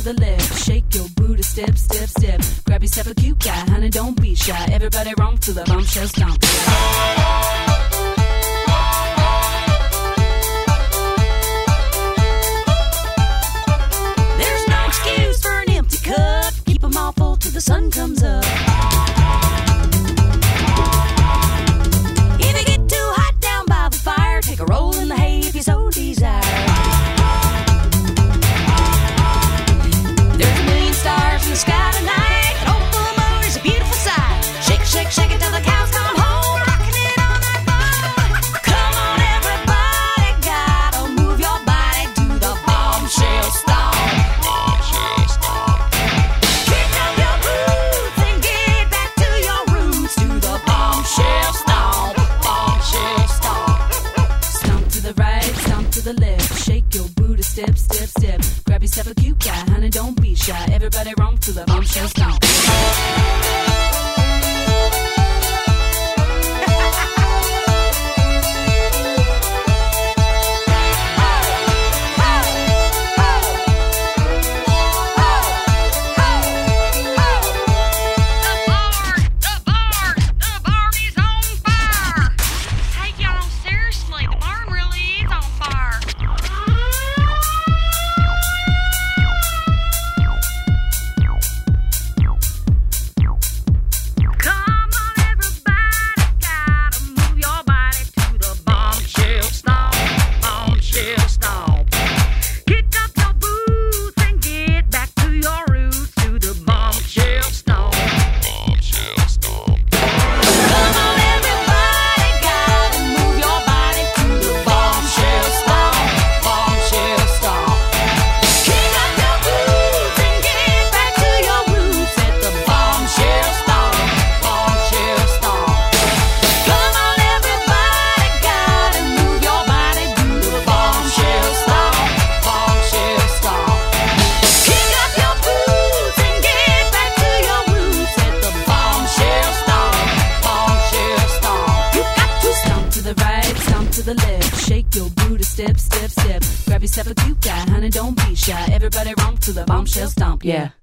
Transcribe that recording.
the left. Shake your booty, step, step, step. Grab yourself a cute guy, honey, don't be shy. Everybody romp to the bombshell stomp. There's no excuse for an empty cup. Keep 'em all full till the sun comes up. If you get too hot down by the fire, take a roll in the hay if you so desire. There's a million stars in the sky tonight. An old full moon is a beautiful sight. Shake, shake, shake it till the cows come home. Rocking it all night long. Come on, everybody, gotta move your body to the bombshell stomp. Bombshell stomp. Kick up your boots and get back to your roots. To the bombshell stomp. Bombshell stomp. Stomp to the right, stomp to the left. Shake your booty, step, step, step. Grab yourself a cute guy, honey, don't be shy. Everybody romp to the bombshell stomp. The left, shake your booty, step, step, step. Grab yourself a cute guy, honey, don't be shy. Everybody romp to the bombshell stomp, yeah.